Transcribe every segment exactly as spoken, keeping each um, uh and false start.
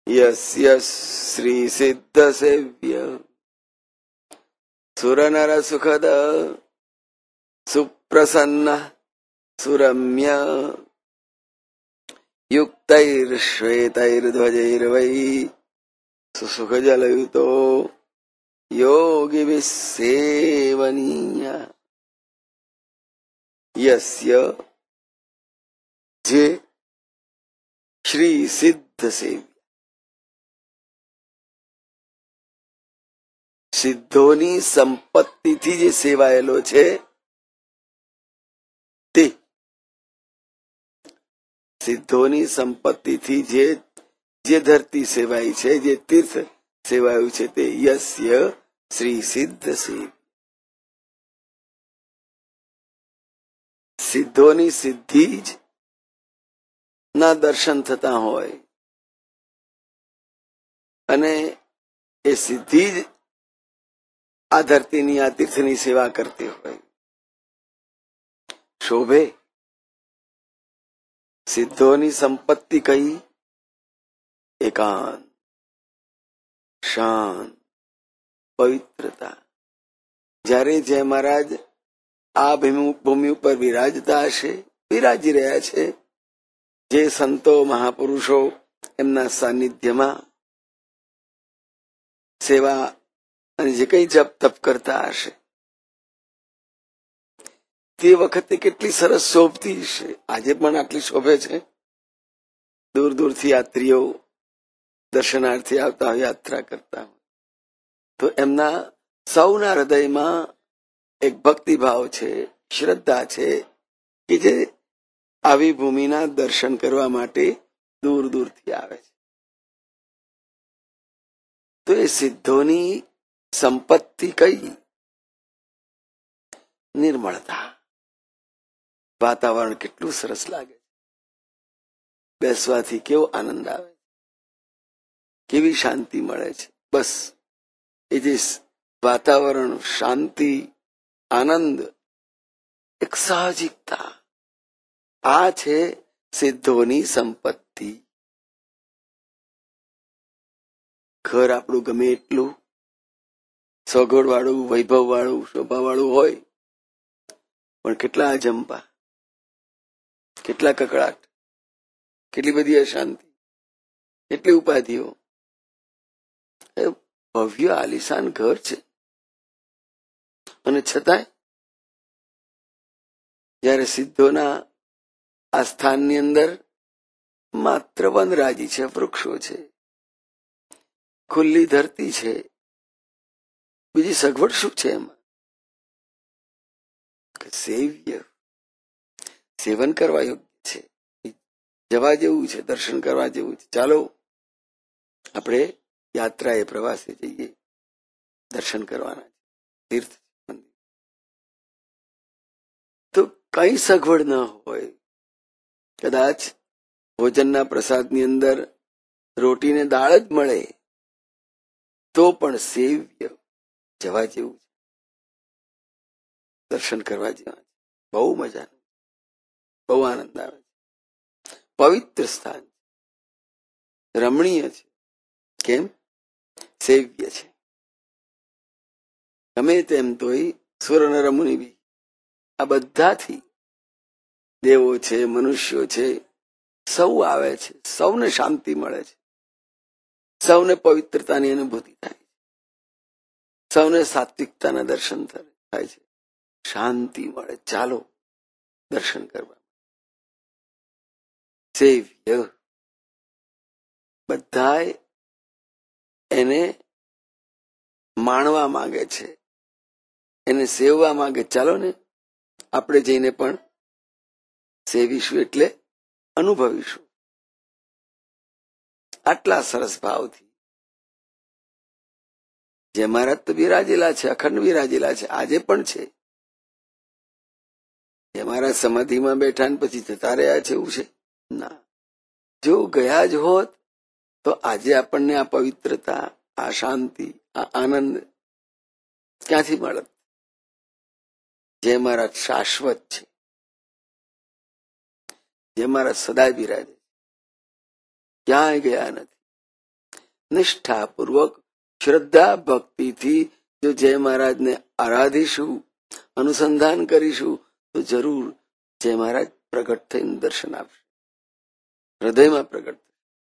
यस्य श्री सिद्ध सेव्य सुरनर सुखद सुप्रसन्न सुरम्य युक्तैर्श्वेतैर्ध्वजैर्वै सुसुखजलयुतो योगिभिः सेवनीय यस्य जे श्री सिद्ध सेव्य સિદ્ધોની સંપત્તિથી જે સેવાયેલો છે તે સિદ્ધોની સંપત્તિથી જે જે ધરતી સેવાઈ છે, જે તીર્થ સેવાયું છે તે યસ્ય શ્રી સિદ્ધ સેવ્ય. સિદ્ધોની સિદ્ધિ જ ના દર્શન થતા હોય અને એ સિદ્ધિ જ આ ધરતીની આ તીર્થની સેવા કરતી હોય. શોભે સિદ્ધોની સંપત્તિ કઈ? એકાંત, શાંત, પવિત્રતા. જ્યારે જય મહારાજ આ ભૂમિ ઉપર વિરાજતા હશે, વિરાજી રહ્યા છે, જે સંતો મહાપુરુષો એમના સાનિધ્યમાં સેવા અને જે કઈ જપ તપ કરતા હશે તે વખતે કેટલી સરસ શોભતી હશે. આજે પણ આટલી શોભે છે. દૂર દૂરથી યાત્રીઓ દર્શનાર્થી આવતા હોય, યાત્રા કરતા હોય તો એમના સૌના હૃદયમાં એક ભક્તિભાવ છે, શ્રદ્ધા છે કે જે આવી ભૂમિના દર્શન કરવા માટે દૂર દૂરથી આવે છે. તો એ સિદ્ધોની સંપત્તિ કઈ? નિર્મળતા. વાતાવરણ કેટલું સરસ લાગે, બેસવાથી કેવો આનંદ આવે, કેવી શાંતિ મળે છે. બસ એ જે વાતાવરણ, શાંતિ, આનંદ, એક સાહજિકતા, આ છે સિદ્ધોની સંપત્તિ. ઘર આપણું ગમે એટલું સગવડ વાળું, વૈભવ વાળું, શોભા વાળું હોય પણ કેટલા અજંપા, કેટલા કકળાટ, કેટલી બધી અશાંતિ, કેટલી ઉપાધિઓ. એ ભવ્ય આલિશાન ઘર છે અને છતાંય જયારે સિદ્ધોના આ સ્થાનની અંદર માત્ર વનરાજી છે, વૃક્ષો છે, ખુલ્લી ધરતી છે, બીજી સગવડ શું છે એમાં? સેવ્ય, સેવન કરવા યોગ્ય છે, જવા જેવું છે, દર્શન કરવા જેવું છે. ચાલો આપણે યાત્રાએ, પ્રવાસે જઈએ, દર્શન કરવાના છે, તીર્થ મંદિર. તો કઈ સગવડ ન હોય, કદાચ ભોજનના પ્રસાદની અંદર રોટીને દાળ જ મળે તો પણ સેવ્ય, જવા જેવું છે, દર્શન કરવા જેવા છે. બહુ મજા, બહુ આનંદ આવે છે. પવિત્ર સ્થાન, રમણીય છે. કેમ? સેવ્ય છે. ગમે તેમ તોય સુર નર મુનિ બી આ બધાથી, દેવો છે, મનુષ્યો છે, સૌ આવે છે, સૌને શાંતિ મળે છે, સૌને પવિત્રતાની અનુભૂતિ થાય છે, સૌને સાત્વિકતાના દર્શન થાય છે, શાંતિ મળે. ચાલો દર્શન કરવા. સેવ્ય, બધાય એને માણવા માંગે છે, એને સેવવા માંગે. ચાલો ને આપણે જઈને પણ સેવીશું, એટલે અનુભવીશું. આટલા સરસ ભાવથી જે મહારાજ તો બિરાજેલા છે, અખંડ બિરાજેલા છે, આજે પણ છે. જે મહારાજ સમાધિમાં બેઠા ને પછી જતા રહ્યા છે એવું છે ના. જો ગયા જ હોત તો આજે આપણને આ પવિત્રતા, આ શાંતિ, આ આનંદ ક્યાંથી મળત? જે મહારાજ શાશ્વત છે, જે મહારાજ સદાય બિરાજે, ક્યાંય ગયા નથી. નિષ્ઠાપૂર્વક શ્રદ્ધા ભક્તિથી જો જય મહારાજને આરાધીશું, અનુસંધાન કરીશું તો જરૂર જય મહારાજ પ્રગટ થઈને દર્શન આપશે, હૃદયમાં પ્રગટ.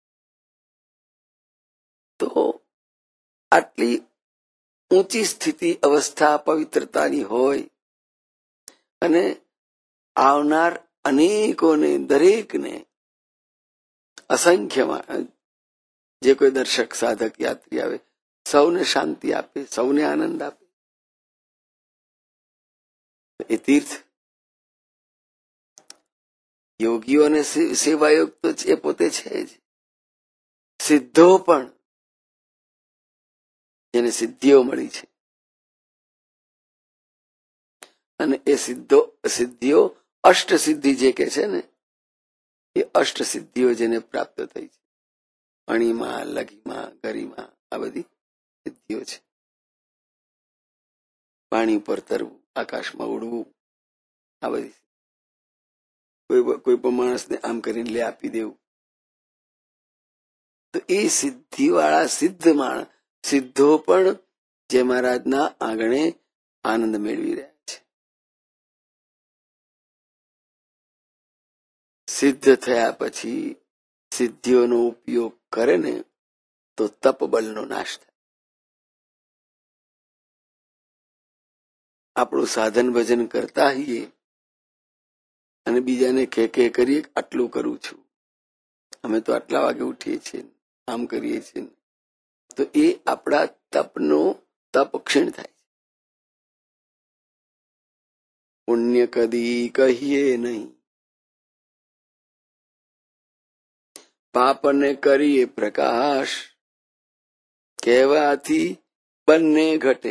તો આટલી ઊંચી સ્થિતિ અવસ્થા પવિત્રતાની હોય અને આવનાર અનેકોને, દરેકને, અસંખ્યમાં જે કોઈ દર્શક સાધક યાત્રી આવે સૌને શાંતિ આપે, સૌને આનંદ આપે એ તીર્થ. યોગીઓ અને સેવાયોગ તો એ પોતે છે જ. સિદ્ધો પણ, જેને સિદ્ધિઓ મળી છે, અને એ સિદ્ધો સિદ્ધિઓ અષ્ટ સિદ્ધિ જે કે છે ને, એ અષ્ટ સિદ્ધિઓ જેને પ્રાપ્ત થઈ છે, અણીમાં, લઘીમાં, ગરીમાં, આ બધી સિદ્ધિઓ છે. પાણી ઉપર તરવું, આકાશમાં ઉડવું, આ બધી કોઈ કોઈ પણ માણસને આમ કરીને લે આપી દેવું, તો એ સિદ્ધિ વાળા સિદ્ધ માણસ, સિદ્ધો પણ જય મહારાજના આંગણે આનંદ મેળવી રહ્યા છે. સિદ્ધ થયા પછી સિદ્ધિઓનો ઉપયોગ કરે ને તો તપબલનો નાશ થાય. આપણું સાધન ભજન કરતા હોઈએ અને બીજાને કે કે કરીએ આટલું કરું છું, અમે તો આટલા વાગે ઉઠીએ છીએ, આમ કરીએ છીએ, તો એ આપણા તપનો તપ ક્ષીણ થાય છે. પુણ્ય કદી કહીએ નહીં, પાપને કરીએ પ્રકાશ, કહેવાથી બંને ઘટે.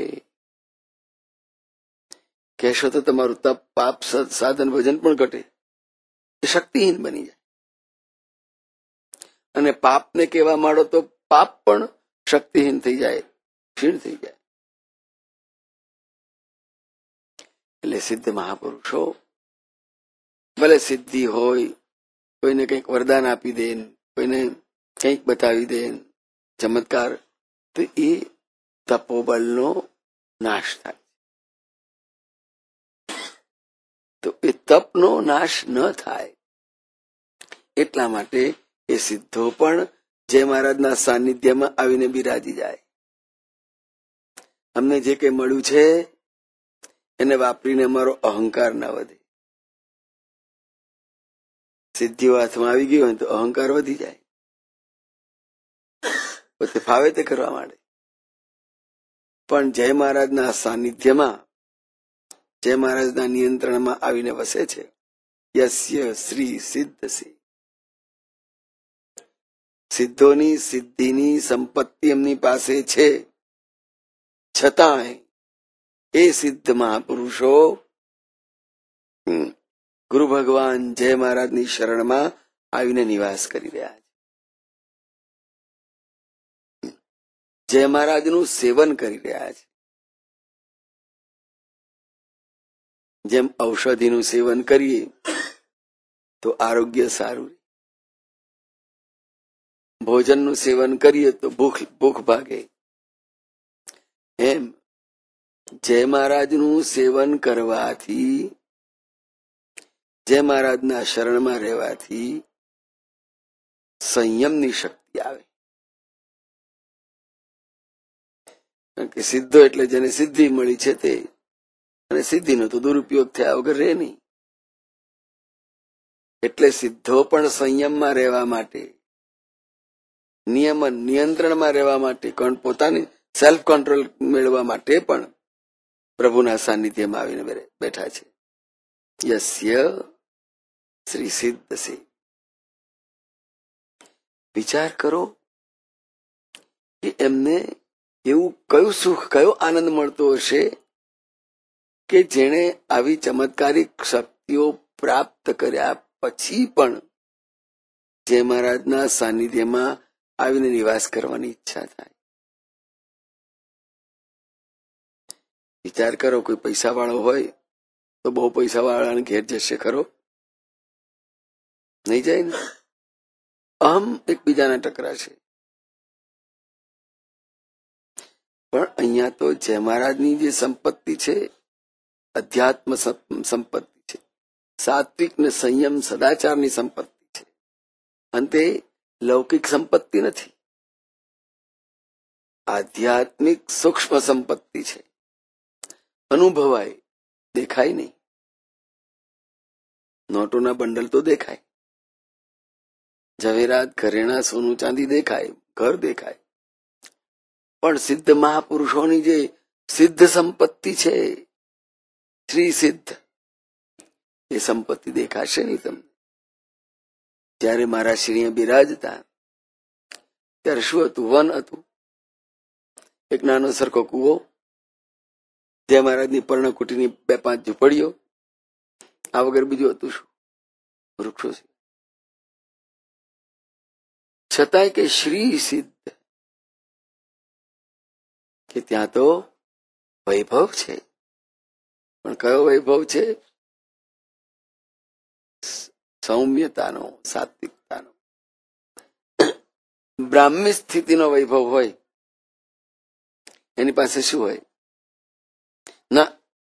કહેશો તો તમારું તપ, પાપ, સાધન ભજન પણ ઘટે, એ શક્તિહીન બની જાય. અને પાપને કહેવા માંડો તો પાપ પણ શક્તિહીન થઈ જાય, ક્ષીણ થઈ જાય. એટલે સિદ્ધ મહાપુરુષો ભલે સિદ્ધિ હોય, કોઈને કંઈક વરદાન આપી દે, કોઈને કંઈક બતાવી દે, ચમત્કાર, તો એ તપોબલનો નાશ થાય. તો એ તપનો નાશ ન થાય એટલા માટે એ સિદ્ધો પણ જય મહારાજના સાનિધ્યમાં આવીને બિરાજી જાય. અમને જે કંઈ મળ્યું છે એને વાપરીને અમારો અહંકાર ના વધે. સિદ્ધિઓ હાથમાં આવી ગઈ હોય તો અહંકાર વધી જાય, પોતે ફાવે તે કરવા માંડે. પણ જય મહારાજના સાનિધ્યમાં, જય મહારાજના નિયંત્રણમાં આવીને વસે છે. યસ્ય શ્રી સિદ્ધ છે. સિદ્ધોની સિદ્ધિની સંપત્તિ એમની પાસે છે, છતાંય એ સિદ્ધ મહાપુરુષો ગુરુ ભગવાન જય મહારાજની શરણમાં આવીને નિવાસ કરી રહ્યા છે, જય મહારાજનું સેવન કરી રહ્યા છે. જેમ ઔષધિનું સેવન કરીએ તો આરોગ્ય સારું, ભોજનનું સેવન કરીએ તો ભૂખ ભૂખ ભાગે, એમ જય મહારાજનું સેવન કરવાથી, જય મહારાજના શરણમાં રહેવાથી સંયમની શક્તિ આવે. કારણ કે સિદ્ધો એટલે જેને સિદ્ધિ મળી છે તે, અને સિદ્ધિનો તો દુરુપયોગ થયા વગર રહે નહીં. એટલે સિદ્ધો પણ સંયમમાં રહેવા માટે, નિયમન નિયંત્રણમાં રહેવા માટે, પોતાની સેલ્ફ કંટ્રોલ મેળવવા માટે પણ પ્રભુના સાનિધ્યમાં આવીને બેઠા છે. યસ્ય શ્રી સિદ્ધ છે. વિચાર કરો કે એમને એવું કયું સુખ, કયો આનંદ મળતો હશે કે જેણે આવી ચમત્કારિક શક્તિઓ પ્રાપ્ત કર્યા પછી પણ જય મહારાજના સાનિધ્યમાં આવીને નિવાસ કરવાની ઈચ્છા થાય. વિચાર કરો, કોઈ પૈસા વાળો હોય તો બહુ પૈસા વાળાને ઘેર જશે ખરો? નહીં જાય ને. અહમ એકબીજાના ટકરા છે. પણ અહીંયા તો જય મહારાજની જે સંપત્તિ છે અધ્યાત્મ સંપત્તિ છે, સાત્વિક ને સંયમ સદાચારની સંપત્તિ છે, અને તે લૌકિક સંપત્તિ નથી, આધ્યાત્મિક સૂક્ષ્મ સંપત્તિ છે. અનુભવાય, દેખાય નહીં. નોટોના બંડલ તો દેખાય, ઝવેરાત ઘરેણા સોનું ચાંદી દેખાય, ઘર દેખાય, પણ સિદ્ધ મહાપુરુષોની જે સિદ્ધ સંપત્તિ છે, શ્રી સિદ્ધ, એ સંપત્તિ દેખાશે નહીં તમને. જયારે મારા શ્રીએ બિરાજતા ત્યારે શું હતું? વન હતું, એક નાનો સરખો કૂવો, જય મહારાજની પર્ણકુટીની બે પાંચ ઝૂંપડીઓ, આ વગર બીજું હતું શું? વૃક્ષો છે. છતાંય કે શ્રી સિદ્ધ, કે ત્યાં તો વૈભવ છે, પણ કયો વૈભવ છે? સૌમ્યતાનો, સાત્વિકતાનો. બ્રાહ્મી સ્થિતિનો વૈભવ હોય એની પાસે શું હોય? ના,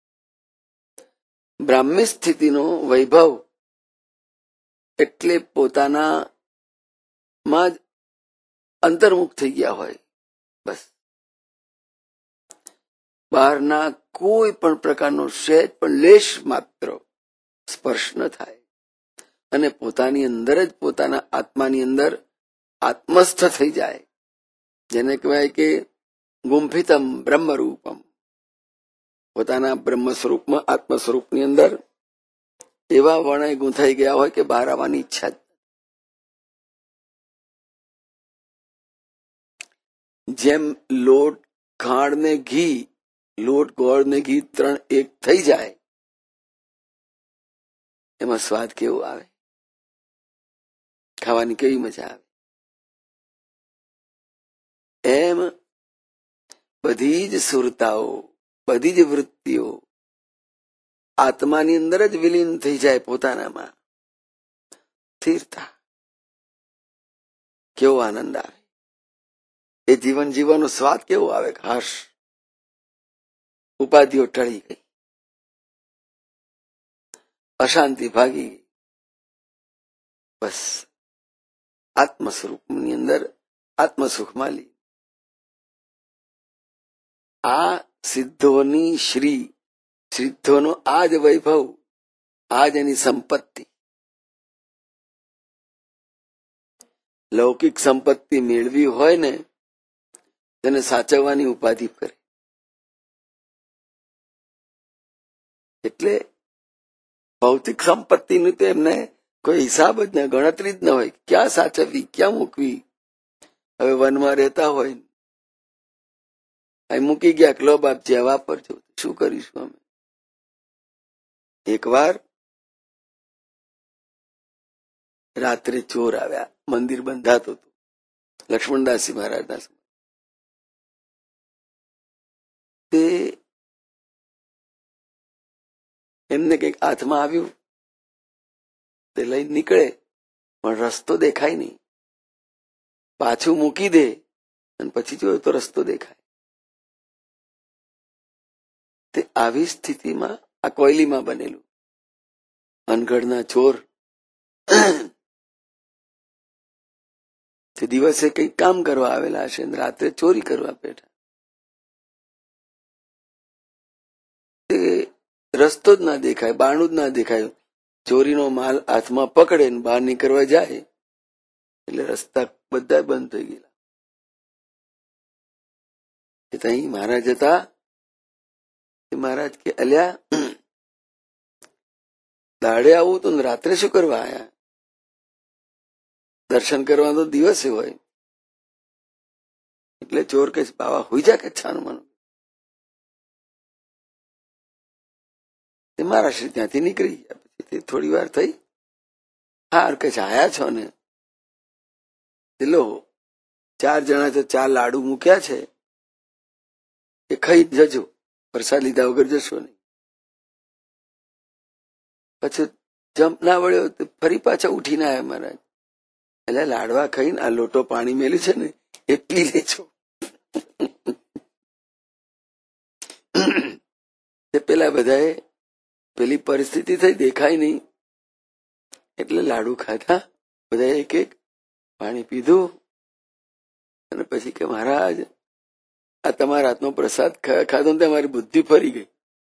બ્રાહ્મી સ્થિતિનો વૈભવ એટલે પોતાના માં જ અંતર્મુખ થઈ ગયા હોય, બસ. બહારના કોઈ પણ પ્રકારનો સહેજ પણ લેશ માત્ર સ્પર્શ ન થાય, અને પોતાની અંદર જ પોતાના આત્માની અંદર આત્મસ્થ થઈ જાય, જેને કહેવાય કે ગુંફિતમ બ્રહ્મરૂપમ. પોતાના બ્રહ્મ સ્વરૂપમાં, આત્મ સ્વરૂપની અંદર એવા વર્ણય ગૂંથાઈ ગયા હોય કે બહાર આવવાની ઈચ્છા જ. જેમ લોટ, ખાંડ ને ઘી, લોટ, ગોળ ને ઘી ત્રણ એક થઈ જાય, એમાં સ્વાદ કેવો આવે, ખાવાની કેવી મજા આવે. એમ બધી જ સુરતાઓ, બધી જ વૃત્તિઓ આત્માની અંદર જ વિલીન થઈ જાય, પોતાનામાં સ્થિરતા. કેવો આનંદ આવે, એ જીવન જીવવાનો સ્વાદ કેવો આવે. હર્ષ, ઉપાધિઓ ટળી ગઈ, અશાંતિ ભાગી ગઈ, બસ આત્મ સ્વરૂપની અંદર આત્મસુખમાં લી. આ સિદ્ધોની શ્રી, સિદ્ધોનો આ જ વૈભવ, આ જ એની સંપત્તિ. લૌકિક સંપત્તિ મેળવી હોય ને તેને સાચવવાની ઉપાધિ કરે. એટલે ભૌતિક સંપત્તિનું તો એમને કોઈ હિસાબ જ ન, ગણતરી જ ન હોય, ક્યાં સાચવવી, ક્યાં મૂકવી. હવે વનમાં રહેતા હોય, અહીં મૂકી ગયા, લો બાપ જે વાપરજો, શું કરીશું અમે. એક વાર રાત્રે ચોર આવ્યા, મંદિર બંધાતું હતું, લક્ષ્મણદાસજી મહારાજના સમય. તે એમને કંઈક હાથમાં આવ્યું, તે લઈને નીકળે, પણ રસ્તો દેખાય નહીં. પાછું મૂકી દે અને પછી જોયું તો રસ્તો દેખાય. તે આવી સ્થિતિમાં આ કોયલીમાં બનેલું, અનગઢના ચોર તે દિવસે કંઈક કામ કરવા આવેલા હશે, રાત્રે ચોરી કરવા બેઠા. તે રસ્તો જ ના દેખાય, બારણું જ ના દેખાય. ચોરીનો માલ હાથમાં પકડે ને બહાર નીકળવા જાય એટલે રસ્તા બધા બંધ થઈ ગયેલા. ત્યાં મહારાજ હતા, મહારાજ કે અલ્યા દાડે આવું તો રાત્રે શું કરવા આયા? દર્શન કરવા તો દિવસે હોય. એટલે ચોર કે બાવા હોઈ જા કે છાનું મનું. તે મારા શ્રી ત્યાંથી નીકળી ગયા. પછી થોડી વાર થઈ, હાર કે આયા છો ને, લો ચાર જણા તો ચાર લાડુ મૂક્યા છે, એ ખાઈ જજો, પ્રસાદ લીધા વગર જશો નહીં. પછી જમ્પ ના વળ્યો, ફરી પાછા ઉઠીને આવ્યા મહારાજ. એટલે લાડવા ખાઈને આ લોટો પાણી મેલ્યું છે ને એ પી લેજો. તે પેલા બધાએ પેલી પરિસ્થિતિ થઈ, દેખાય નહીં એટલે લાડુ ખાધા, બધા એક એક પાણી પીધું અને પછી કે મહારાજ આ તમારા હાથનો પ્રસાદ ખાધો ને મારી બુદ્ધિ ફરી ગઈ.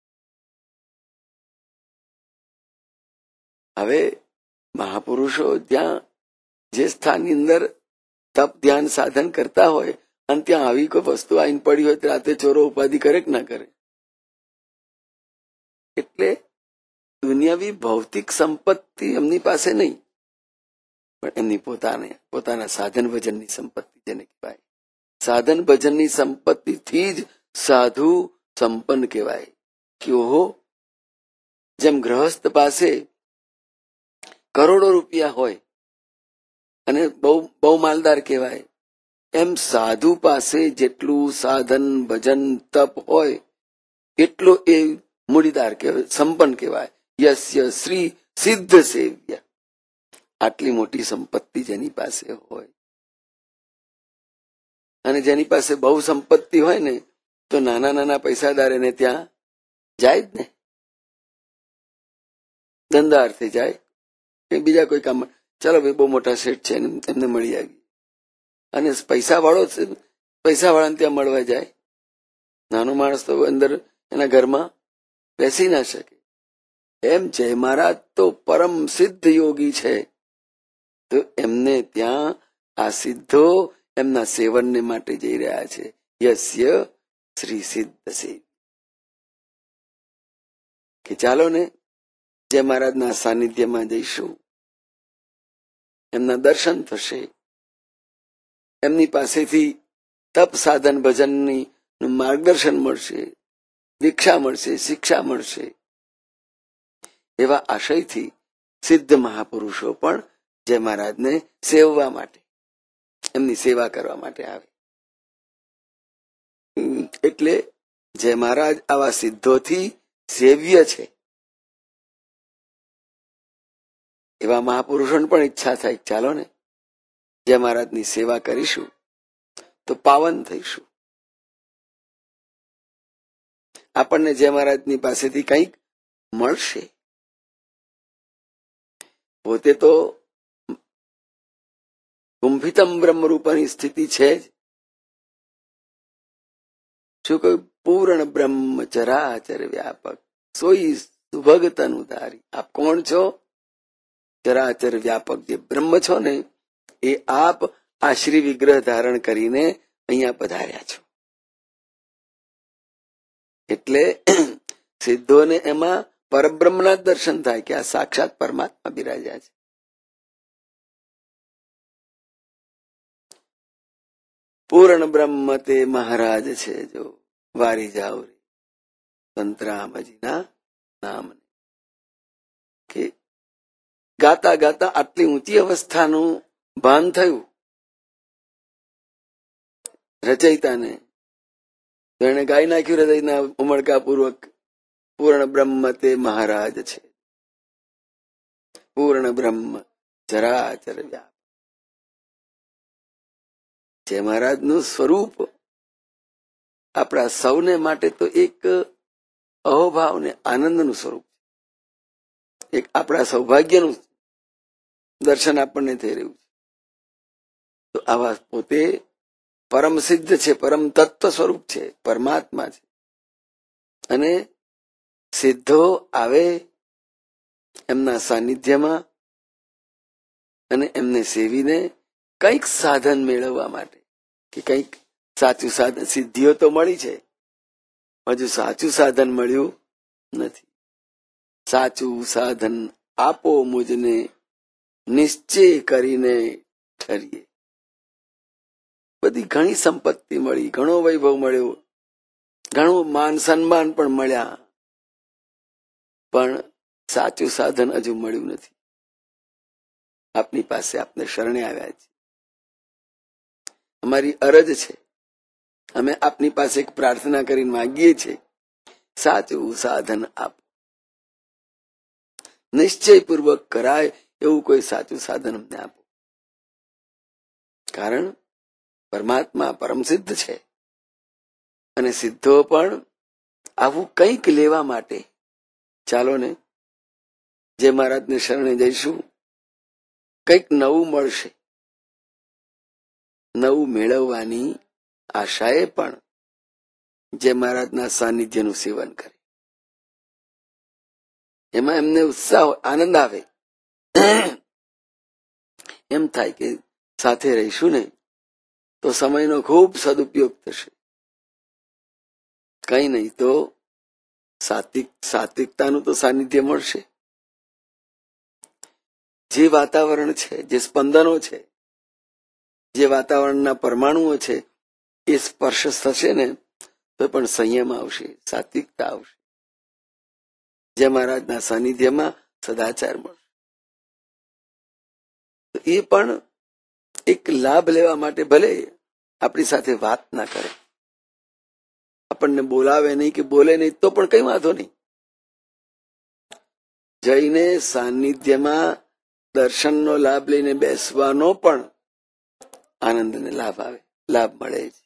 હવે મહાપુરુષો જ્યાં જે સ્થાનની અંદર તપ ધ્યાન સાધન કરતા હોય અને ત્યાં આવી કોઈ વસ્તુ આવીને પડી હોય તો રાતે ચોરો ઉપાધિ કરે કે ના કરે. એટલે દુનિયાવી ભૌતિક સંપત્તિ એમની પાસે નહીં, પણ એમની પોતાને પોતાના સાધન ભજનની સંપત્તિ જેને કહેવાય. સાધન ભજનની સંપત્તિથી જ સાધુ સંપન્ન કહેવાય. કે ઓહો, જેમ ગ્રહસ્થ પાસે કરોડો રૂપિયા હોય અને બહુ બહુ માલદાર કહેવાય, એમ સાધુ પાસે જેટલું સાધન ભજન તપ હોય એટલો એ મૂડીદાર કહેવાય, સંપન્ન કહેવાય. યસ્ય શ્રી સિદ્ધ સેવ્ય. આટલી મોટી સંપત્તિ જેની પાસે હોય, અને જેની પાસે બહુ સંપત્તિ હોય ને તો નાના નાના પૈસાદાર એને ત્યાં જાય જ ને, ધંધા અર્થે જાય કે બીજા કોઈ કામ. ચાલો ભાઈ બહુ મોટા શેઠ છે એમને મળી આવી, અને પૈસા વાળો પૈસા વાળાને ત્યાં મળવા જાય. નાનો માણસ તો અંદર એના ઘરમાં બેસી ના શકે. એમ જય મહારાજ તો પરમ સિદ્ધ યોગી છે, તો એમને ત્યાં આ સિદ્ધો એમના સેવનને માટે જઈ રહ્યા છે. યસ્ય શ્રી સિદ્ધ સેવ. કે ચાલો ને જય મહારાજના સાનિધ્યમાં જઈશું, એમના દર્શન થશે, એમની પાસેથી તપ સાધન ભજનની માર્ગદર્શન મળશે, દીક્ષા મળશે, શિક્ષા મળશે. એવા આશયથી સિદ્ધ મહાપુરુષો પણ જય મહારાજને સેવવા માટે, એમની સેવા કરવા માટે આવે. એટલે જય મહારાજ આવા સિદ્ધોથી સેવ્ય છે. એવા મહાપુરુષોની પણ ઈચ્છા થાય, ચાલો ને જય મહારાજની સેવા કરીશું તો પાવન થઈશું. આપણને જય મહારાજની પાસેથી કંઈક મળશે. પોતે તો કુંભિતમ બ્રહ્મરૂપની સ્થિતિ છે જ. શું કહ્યું? પૂર્ણ બ્રહ્મ ચરાચર વ્યાપક સોઈ સુભગ તનુ ધારી. આપ કોણ છો? ચરાચર વ્યાપક જે બ્રહ્મ છો ને એ આપ આ શ્રી વિગ્રહ ધારણ કરીને અહીંયા પધાર્યા છો. એટલે સિદ્ધોને એમાં પરબ્રહ્મના જ દર્શન થાય કે આ સાક્ષાત પરમાત્મા બિરાજ્યા છે. પૂર્ણ બ્રહ્મ તે મહારાજ છે જો વારી જાવ રે સંતરામજીના નામ. કે ગાતા ગાતા આટલી ઊંચી અવસ્થાનું ભાન થયું રચયિતાને, તો એને ગાઈ નાખ્યું હૃદયના ઉમળકા પૂર્વક, પૂર્ણ બ્રહ્મ તે મહારાજ છે, પૂર્ણ બ્રહ્મ ચરાચર વ્યાપ. જે મહારાજનું સ્વરૂપ આપણા સૌને માટે તો એક અહોભાવ ને આનંદનું સ્વરૂપ, એક આપણા સૌભાગ્યનું દર્શન આપણને થઈ રહ્યું છે. તો આવા પોતે પરમ સિદ્ધ છે, પરમ તત્વ સ્વરૂપ છે, પરમાત્મા છે. અને સિદ્ધો આવે એમના સાનિધ્યમાં અને એમને સેવીને કંઈક સાધન મેળવવા માટે, કે કંઈક સાચું સાધન. સિદ્ધિઓ તો મળી છે, હજુ સાચું સાધન મળ્યું નથી. સાચું સાધન આપો મુજને નિશ્ચય કરીને ઠરીએ. બધી ઘણી સંપત્તિ મળી, ઘણો વૈભવ મળ્યો, ઘણું માન સન્માન પણ મળ્યા, પણ સાચું સાધન હજુ મળ્યું નથી. આપની પાસે આપને શરણે આવ્યા છે. અમારી અરજ છે, અમે આપની પાસે એક પ્રાર્થના કરીને માંગીએ છીએ, સાચું સાધન આપો. નિશ્ચયપૂર્વક કરાય એવું કોઈ સાચું સાધન અમને આપો. કારણ પરમાત્મા પરમ સિદ્ધ છે, અને સિદ્ધો પણ આવું કંઈક લેવા માટે ચાલો ને જે મહારાજને શરણે જઈશું, કંઈક નવું મળશે. નવું મેળવવાની આશાએ પણ જે મહારાજના સાનિધ્યનું સેવન કરે, એમાં એમને ઉત્સાહ, આનંદ આવે. એમ થાય કે સાથે રહીશું ને તો સમયનો ખૂબ સદુપયોગ થશે. કઈ નહીં તો સાત્વિક સાત્વિકતાનું તો સાનિધ્ય મળશે. જે વાતાવરણ છે, જે સ્પંદનો છે, જે વાતાવરણના પરમાણુઓ છે, એ સ્પર્શ થશે ને તો પણ સંયમ આવશે, સાત્વિકતા આવશે. જે મહારાજના સાનિધ્યમાં સદાચાર મળશે. એ પણ એક લાભ લેવા માટે ભલે આપણી સાથે વાત ના કરે, આપણને બોલાવે નહીં કે બોલે નહીં તો પણ કઈ વાંધો નહીં. જઈને સાનિધ્યમાં દર્શનનો લાભ લઈને બેસવાનો પણ આનંદને લાભ આવે, લાભ મળે છે.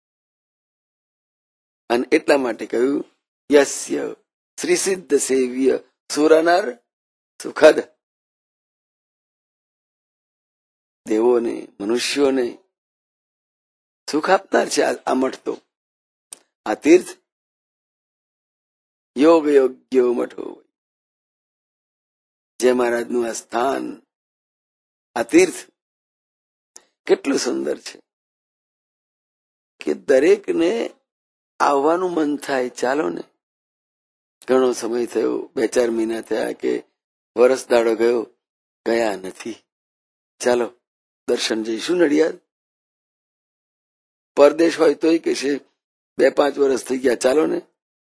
અને એટલા માટે કહ્યું યસ્ય શ્રી સિદ્ધ સેવ્ય સુરનર સુખદ. દેવોને, મનુષ્યોને સુખ આપનાર છે આ મઠ. તો આ તીર્થ યોગ યોગ્ય મઠો, જે મહારાજનું આ સ્થાન, આ તીર્થ કેટલું સુંદર છે કે દરેકને આવવાનું મન થાય. ચાલો ને, ઘણો સમય થયો, બે ચાર મહિના થયા કે વરસ દાડો ગયો, ગયા નથી. ચાલો દર્શન જઈશું નડિયાદ. પરદેશ હોય તોય કે છે બે પાંચ વર્ષ થઈ ગયા, ચાલો ને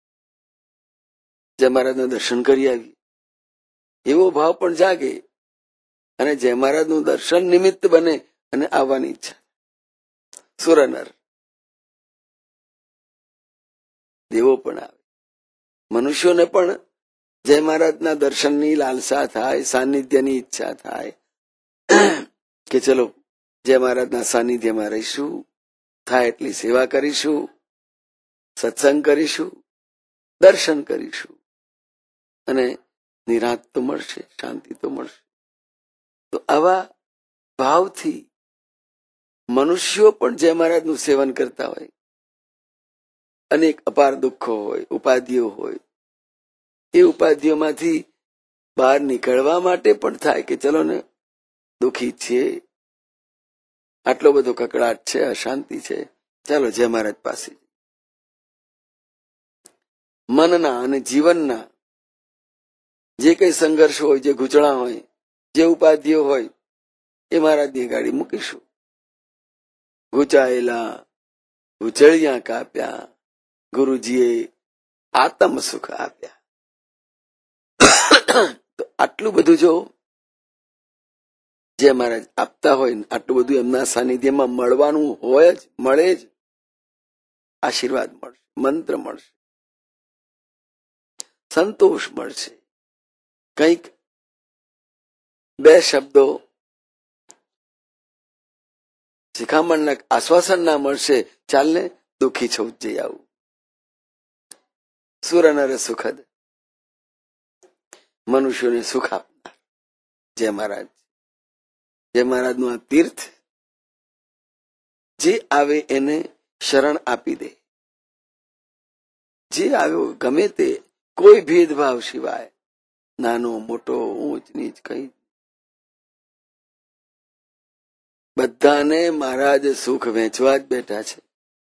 જય મહારાજના દર્શન કરી આવી. એવો ભાવ પણ જાગે અને જય મહારાજનું દર્શન નિમિત્ત બને અને આવવાની ઈચ્છા. સુરનર દેવો પણ આવે, મનુષ્યોને પણ જય મહારાજના દર્શનની લાલસા થાય, સાનિધ્યની ઈચ્છા થાય કે ચલો જય મહારાજના સાનિધ્યમાં રહીશું, થાય એટલી સેવા કરીશું, સત્સંગ કરીશું, દર્શન કરીશું અને નિરાંત તો મળશે, શાંતિ તો મળશે. તો આવા ભાવથી મનુષ્યો પણ જય મહારાજનું સેવન કરતા હોય. અનેક અપાર દુઃખો હોય, ઉપાધિઓ હોય, એ ઉપાધિઓમાંથી બહાર નીકળવા માટે પણ થાય કે ચલો ને દુઃખી છે, આટલો બધો કકડાટ છે, અશાંતિ છે, ચાલો જય મહારાજ પાસે. મનના અને જીવનના જે કઈ સંઘર્ષ હોય, જે ગૂંચળા હોય, જે ઉપાધિઓ હોય, એ મહારાજની ગાડી મૂકીશું. ગૂંચાયેલા ગૂંચળિયા કાપ્યા, ગુરુજીએ આત્મ સુખ આપ્યા. તો આટલું બધું જો જે મહારાજ આપતા હોય, આટલું બધું એમના સાનિધ્યમાં મળવાનું હોય જ, મળે જ. આશીર્વાદ મળશે, મંત્ર મળશે, સંતોષ મળશે. કંઈક બે શબ્દો શિખામણના આશ્વાસન ના મળશે, ચાલને દુઃખી છું જઈ આવું. સુરનર સુખદ, મનુષ્યોને સુખ આપનાર જય મહારાજ. જય મહારાજનું આ તીર્થ જે આવે એને શરણ આપી દે. જે આવ્યો ગમે તે, કોઈ ભેદભાવ સિવાય, નાનો મોટો ઊંચ નીચ કઈ, બધાને મહારાજ સુખ વેચવા જ બેઠા છે.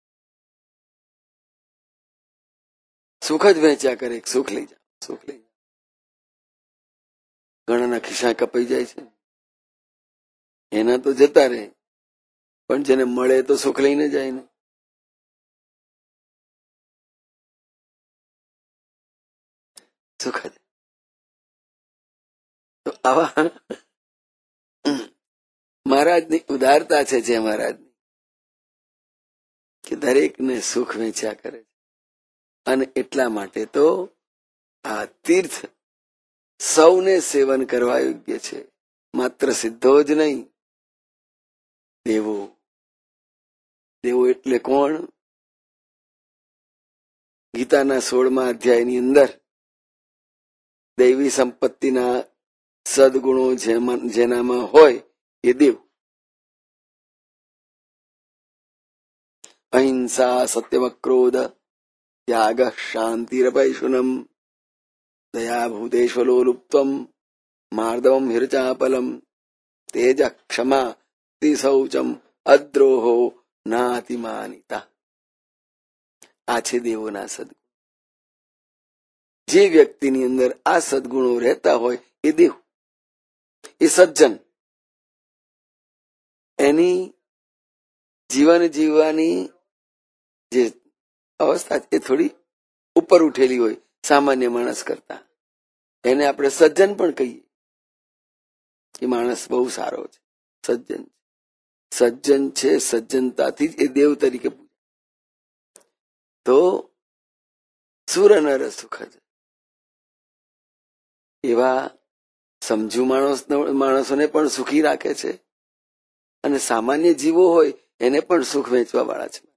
સુખ જ વેચ્યા કરે, સુખ લઈ જાઓ, સુખ લઈ જાઓ. ઘણાના ખિસ્સા કપાઈ જાય છે, એના તો જતા રહે, પણ જેને મળે તો સુખ લઈને જાય ને. સુખદ. તો આવા મહારાજની ઉદારતા છે, જે મહારાજની કે દરેકને સુખ વેચ્યા કરે. અને એટલા માટે તો આ તીર્થ સૌને સેવન કરવા યોગ્ય છે. માત્ર સિદ્ધો જ નહીં, દેવો. દેવો એટલે કોણ? ગીતાના સોળમા અધ્યાયની અંદર દૈવી સંપત્તિના સદગુણો જેનામાં હોય એ દેવ. અહિંસા, સત્યવક્રોધ, ત્યાગ, શાંતિરપૈશુનમ, દયાભૂતેશ્વલોલુપ્તમ, માર્દવમ હિરચાપલમ, તેજ ક્ષમા, તિશૌચમ, અદ્રોહો, નાતિમાનિતા. આ છે દેવોના સદગુણો. જે વ્યક્તિની અંદર આ સદગુણો રહેતા હોય એ દેવ, એ સજ્જન. એની જીવન જીવવાની જે અવસ્થા એ થોડી ઉપર ઉઠેલી હોય સામાન્ય માણસ કરતા. એને આપણે સજ્જન પણ કહીએ. એ માણસ બહુ સારો છે, સજ્જન સજ્જન છે. સજ્જનતાથી જ એ દેવ તરીકે પૂજે. તો સુર નર સુખદ એવા સમજુ માણસ માણસોને પણ સુખી રાખે છે, અને સામાન્ય જીવો હોય એને પણ સુખ વેચવા વાળા છે.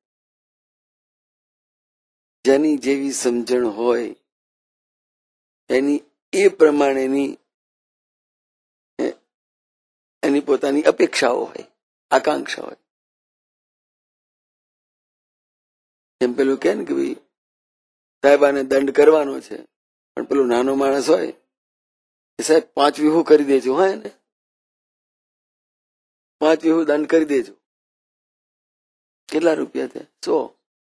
જેની જેવી સમજણ હોય એની એ પ્રમાણેની એની પોતાની અપેક્ષાઓ હોય, આકાંક્ષા હોય. એમ પેલું કે ને કે ભાઈ સાહેબાને દંડ કરવાનો છે, પણ પેલું નાનો માણસ હોય એ સાહેબ પાંચ વીહું કરી દેજો, હા એને પાંચ વીહું દંડ કરી દેજો. કેટલા રૂપિયા થયા? સો.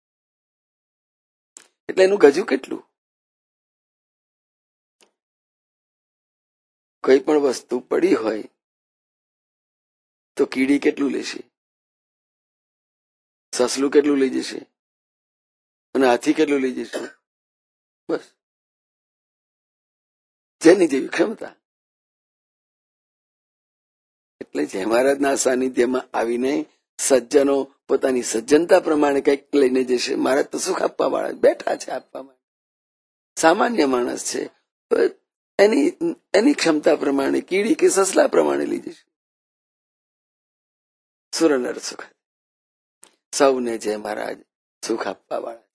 એટલે એનું ગજુ કેટલું? કઈ પણ વસ્તુ પડી હોય તો કીડી કેટલું લેશે, સસલું કેટલું લઈ જશે, અને હાથી કેટલું લઈ જશે? બસ જેની જેવી ક્ષમતા. એટલે જય મહારાજના સાનિધ્યમાં આવીને સજ્જનો પોતાની સજ્જનતા પ્રમાણે કંઈક લઈને જશે. મહારાજ તો સુખ આપવા વાળા બેઠા છે, આપવા માટે. સામાન્ય માણસ છે તો એની એની ક્ષમતા પ્રમાણે કીડી કે સસલા પ્રમાણે લઈ જશે. સુર નર સુખ સૌને જય મહારાજ સુખ આપવા વાળા.